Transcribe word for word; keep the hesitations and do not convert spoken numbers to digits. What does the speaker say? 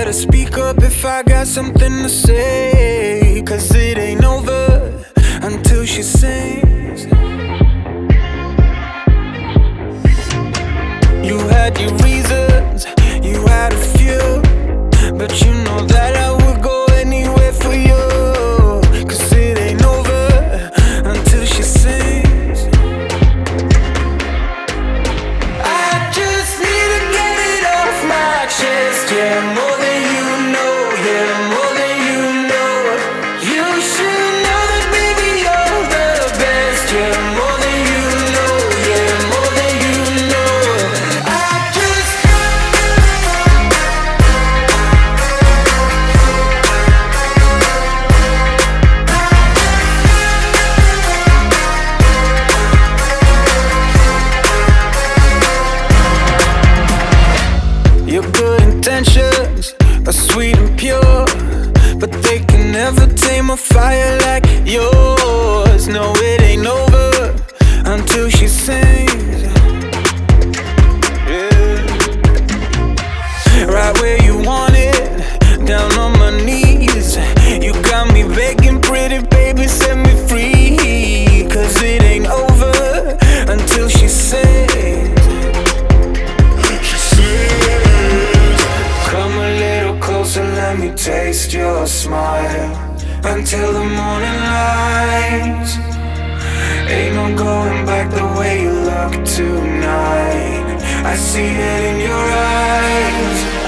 better speak up if I got something to say, 'cause it ain't over until she sings. You had your reasons, you had a few, but you know that I would go anywhere for you, 'cause it ain't over until she sings. I just need to get it off my chest, yeah, more than you know, yeah, more than you know. You should know that baby you're the best, yeah, more than you know, yeah, more than you know. I just Your good intentions are sweet and pure, but they can never tame a fire like yours. No, it ain't over until she sings. Yeah. Right where you want it, down on my knees. You got me begging, pretty baby, set me free, 'cause it ain't over until she sings. Come a little closer, let me taste your smile until the morning light. Ain't no going back the way you look tonight. I see it in your eyes.